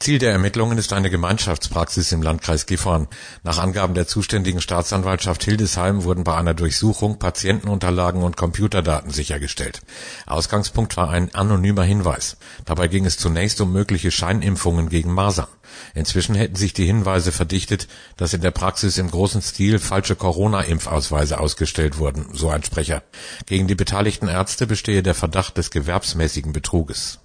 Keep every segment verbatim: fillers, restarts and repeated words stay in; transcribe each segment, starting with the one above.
Ziel der Ermittlungen ist eine Gemeinschaftspraxis im Landkreis Gifhorn. Nach Angaben der zuständigen Staatsanwaltschaft Hildesheim wurden bei einer Durchsuchung Patientenunterlagen und Computerdaten sichergestellt. Ausgangspunkt war ein anonymer Hinweis. Dabei ging es zunächst um mögliche Scheinimpfungen gegen Masern. Inzwischen hätten sich die Hinweise verdichtet, dass in der Praxis im großen Stil falsche Corona-Impfausweise ausgestellt wurden, so ein Sprecher. Gegen die beteiligten Ärzte bestehe der Verdacht des gewerbsmäßigen Betruges.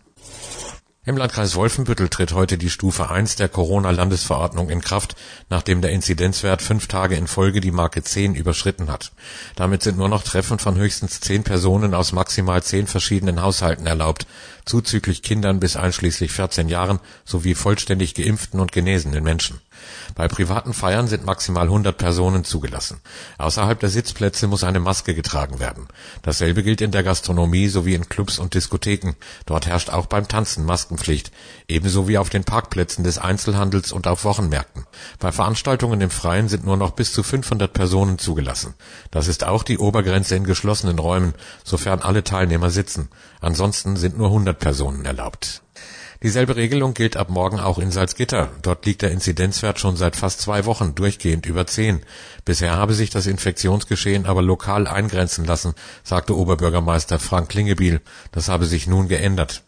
Im Landkreis Wolfenbüttel tritt heute die Stufe eins der Corona-Landesverordnung in Kraft, nachdem der Inzidenzwert fünf Tage in Folge die Marke zehn überschritten hat. Damit sind nur noch Treffen von höchstens zehn Personen aus maximal zehn verschiedenen Haushalten erlaubt, zuzüglich Kindern bis einschließlich vierzehn Jahren sowie vollständig geimpften und genesenen Menschen. Bei privaten Feiern sind maximal hundert Personen zugelassen. Außerhalb der Sitzplätze muss eine Maske getragen werden. Dasselbe gilt in der Gastronomie sowie in Clubs und Diskotheken. Dort herrscht auch beim Tanzen Maskenpflicht, ebenso wie auf den Parkplätzen des Einzelhandels und auf Wochenmärkten. Bei Veranstaltungen im Freien sind nur noch bis zu fünfhundert Personen zugelassen. Das ist auch die Obergrenze in geschlossenen Räumen, sofern alle Teilnehmer sitzen. Ansonsten sind nur hundert Personen erlaubt. Dieselbe Regelung gilt ab morgen auch in Salzgitter. Dort liegt der Inzidenzwert schon seit fast zwei Wochen durchgehend über zehn. Bisher habe sich das Infektionsgeschehen aber lokal eingrenzen lassen, sagte Oberbürgermeister Frank Klingebiel. Das habe sich nun geändert.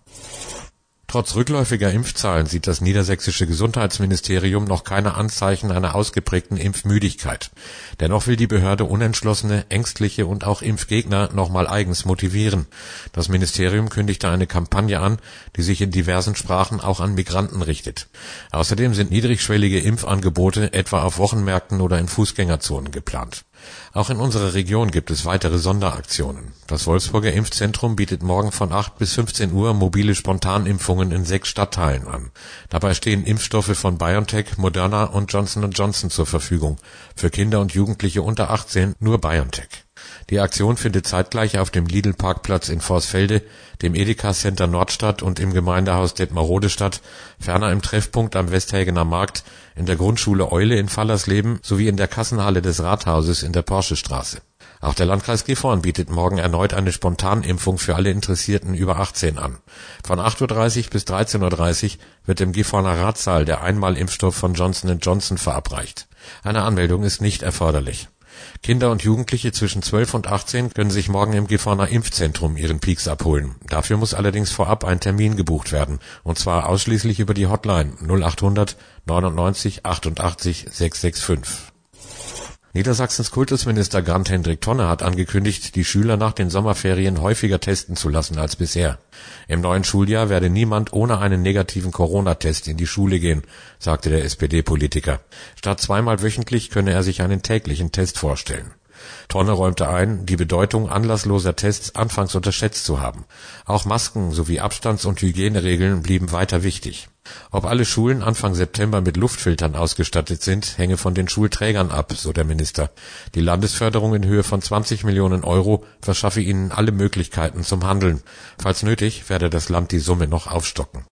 Trotz rückläufiger Impfzahlen sieht das niedersächsische Gesundheitsministerium noch keine Anzeichen einer ausgeprägten Impfmüdigkeit. Dennoch will die Behörde Unentschlossene, Ängstliche und auch Impfgegner nochmal eigens motivieren. Das Ministerium kündigte eine Kampagne an, die sich in diversen Sprachen auch an Migranten richtet. Außerdem sind niedrigschwellige Impfangebote etwa auf Wochenmärkten oder in Fußgängerzonen geplant. Auch in unserer Region gibt es weitere Sonderaktionen. Das Wolfsburger Impfzentrum bietet morgen von acht bis fünfzehn Uhr mobile Spontanimpfungen in sechs Stadtteilen an. Dabei stehen Impfstoffe von BioNTech, Moderna und Johnson und Johnson zur Verfügung. Für Kinder und Jugendliche unter achtzehn nur BioNTech. Die Aktion findet zeitgleich auf dem Lidl-Parkplatz in Vorsfelde, dem Edeka-Center Nordstadt und im Gemeindehaus Detmarode statt, ferner im Treffpunkt am Westhägener Markt, in der Grundschule Eule in Fallersleben sowie in der Kassenhalle des Rathauses in der Porschestraße. Auch der Landkreis Gifhorn bietet morgen erneut eine Spontanimpfung für alle Interessierten über achtzehn an. Von acht Uhr dreißig bis dreizehn Uhr dreißig wird im Gifhorner Ratsaal der Einmalimpfstoff von Johnson und Johnson verabreicht. Eine Anmeldung ist nicht erforderlich. Kinder und Jugendliche zwischen zwölf und achtzehn können sich morgen im Gifhorner Impfzentrum ihren Peaks abholen. Dafür muss allerdings vorab ein Termin gebucht werden, und zwar ausschließlich über die Hotline null achthundert neunundneunzig achtundachtzig sechshundertfünfundsechzig. Niedersachsens Kultusminister Grant-Hendrik Tonne hat angekündigt, die Schüler nach den Sommerferien häufiger testen zu lassen als bisher. Im neuen Schuljahr werde niemand ohne einen negativen Corona-Test in die Schule gehen, sagte der S P D-Politiker. Statt zweimal wöchentlich könne er sich einen täglichen Test vorstellen. Tonne räumte ein, die Bedeutung anlassloser Tests anfangs unterschätzt zu haben. Auch Masken sowie Abstands- und Hygieneregeln blieben weiter wichtig. Ob alle Schulen Anfang September mit Luftfiltern ausgestattet sind, hänge von den Schulträgern ab, so der Minister. Die Landesförderung in Höhe von zwanzig Millionen Euro verschaffe ihnen alle Möglichkeiten zum Handeln. Falls nötig, werde das Land die Summe noch aufstocken.